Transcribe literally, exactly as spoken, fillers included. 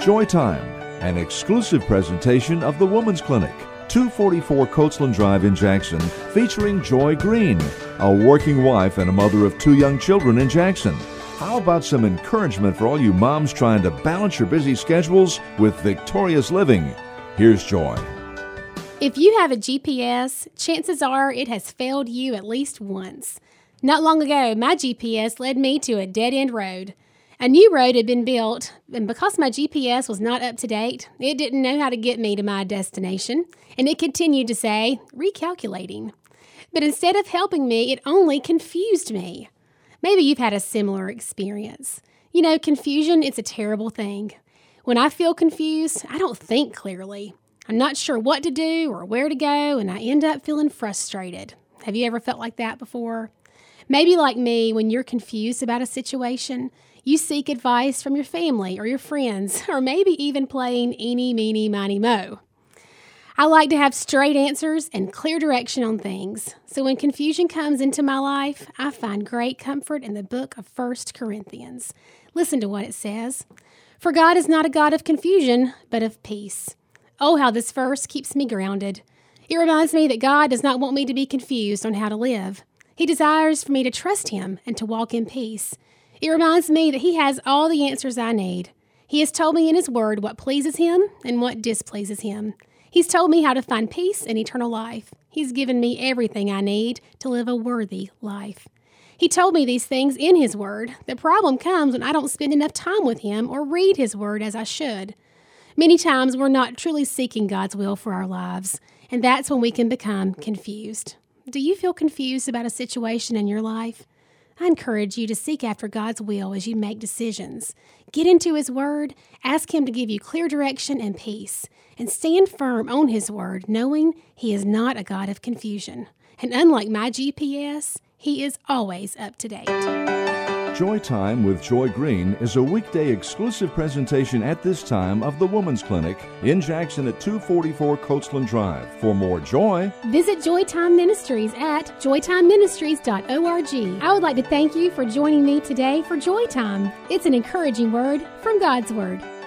Joy Time, an exclusive presentation of the Women's Clinic, two forty-four Coachland Drive in Jackson, featuring Joy Green, a working wife and a mother of two young children in Jackson. How about some encouragement for all you moms trying to balance your busy schedules with victorious living? Here's Joy. If you have a G P S, chances are it has failed you at least once. Not long ago, my G P S led me to a dead-end road. A new road had been built, and because my G P S was not up to date, it didn't know how to get me to my destination, and it continued to say, recalculating. But instead of helping me, it only confused me. Maybe you've had a similar experience. You know, confusion, it's a terrible thing. When I feel confused, I don't think clearly. I'm not sure what to do or where to go, and I end up feeling frustrated. Have you ever felt like that before? Maybe like me, when you're confused about a situation, you seek advice from your family or your friends, or maybe even playing eeny, meeny, miny, mo. I like to have straight answers and clear direction on things. So when confusion comes into my life, I find great comfort in the book of First Corinthians. Listen to what it says. For God is not a God of confusion, but of peace. Oh, how this verse keeps me grounded. It reminds me that God does not want me to be confused on how to live. He desires for me to trust Him and to walk in peace. It reminds me that He has all the answers I need. He has told me in His Word what pleases Him and what displeases Him. He's told me how to find peace and eternal life. He's given me everything I need to live a worthy life. He told me these things in His Word. The problem comes when I don't spend enough time with Him or read His Word as I should. Many times we're not truly seeking God's will for our lives, and that's when we can become confused. Do you feel confused about a situation in your life? I encourage you to seek after God's will as you make decisions. Get into His Word, ask Him to give you clear direction and peace, and stand firm on His Word, knowing He is not a God of confusion. And unlike my G P S, He is always up to date. Joy Time with Joy Green is a weekday exclusive presentation at this time of the Women's Clinic in Jackson at two forty-four Coachland Drive. For more joy, visit Joy Time Ministries at joy time ministries dot org. I would like to thank you for joining me today for Joy Time. It's an encouraging word from God's Word.